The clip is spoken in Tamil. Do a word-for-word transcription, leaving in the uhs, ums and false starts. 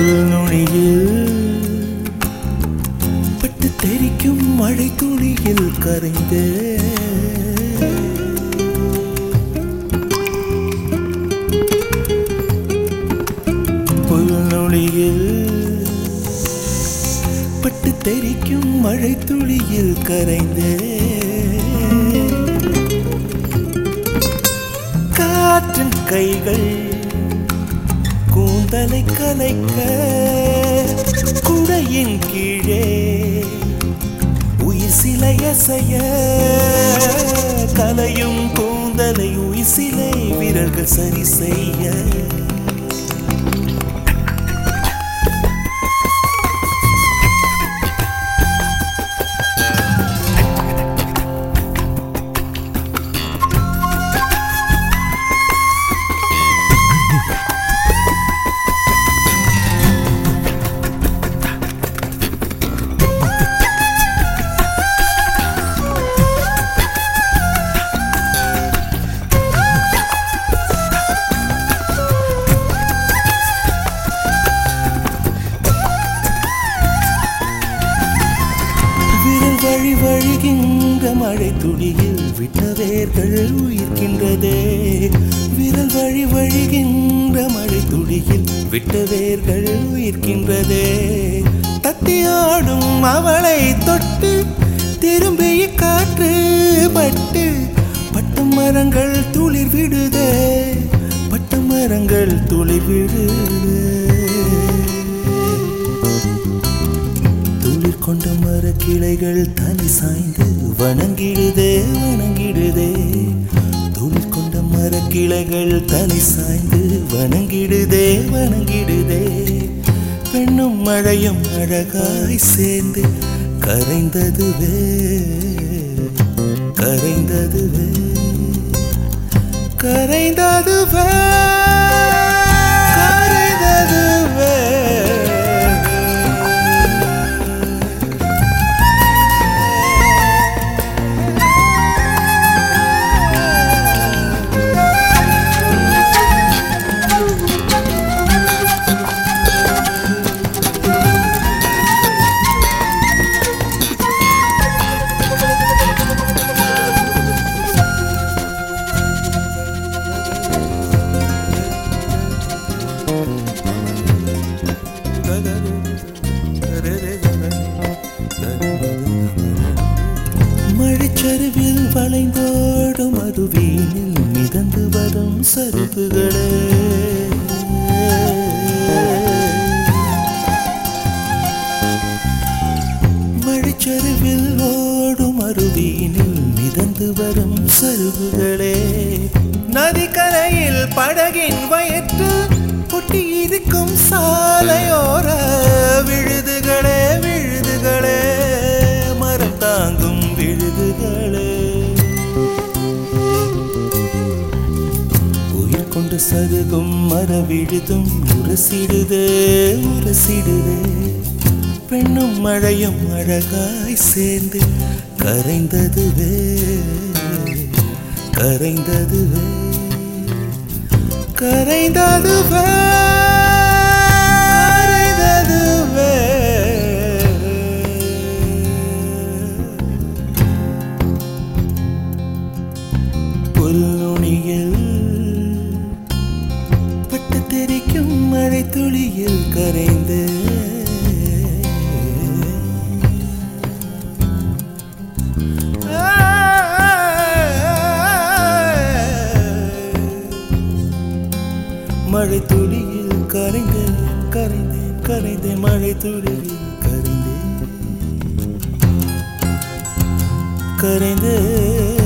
புல்நுனியில் பட்டு தெரிக்கும் மழை துளியில் கரைந்தே புல்நுனியில் பட்டு தெரிக்கும் மழை துளியில் கரைந்தே காற்றின் கைகள் கூந்தலை கலைக்க குடையின் கீழே உயிர் சிலை அசைய கலையும் கூந்தலை உயிர் சிலை விரல்கள் சரி செய்ய வழி வழிகின்ற மழை துளியில் விட்ட வேர்கள் உயிர்க்கின்றதே விரல் வழி வழிகின்ற மழை துளியில் விட்ட வேர்கள் உயிர்க்கின்றதே தத்தியாடும் அவளை தொட்டு திரும்பிய காற்று பட்டு பட்டு மரங்கள் துளிர் விடுதே பட்டு மரங்கள் துளிர் விடுதே கொண்ட மர கிளைகள் தனி சாய்ந்து வணங்கிடுதே வணங்கிடுதே துளிர் கொண்ட மர கிளைகள் தனி சாய்ந்து வணங்கிடுதே வணங்கிடுதே பெண்ணும் மழையும் அழகாய் சேர்ந்து கரைந்ததுவே கரைந்ததுவே கரைந்ததுவே கரைந்ததுவே மழைச்சருவில் வளைந்தோடும் அருவியில் மிதந்து வரும் சருகுகளே மழைச்சருவில் ஓடும் அருவியில் மிதந்து வரும் சருகுகளே நதிக்கரையில் படகின் வயிற்று பொட்டி இருக்கும் சாலையோர விழுதுகளே விழுதுகளே மரம் தாங்கும் விழுதுகளே உயிர் கொண்டு சருகும் மர விழுதும் உரசிடுதே உரசிடுதே பெண்ணும் மழையும் அழகாய் சேர்ந்து கரைந்ததுவே கரைந்ததுவே கரைந்ததுவே கரைந்ததுவே புல்நுனியில் பட்டு தெரிக்கும் மழை துளியில் கரைந்து மழை துளியில் கரைந்தேன் கரைந்தேன் கரைந்தேன் மழை துளியில் கரைந்தேன் கரைந்தேன்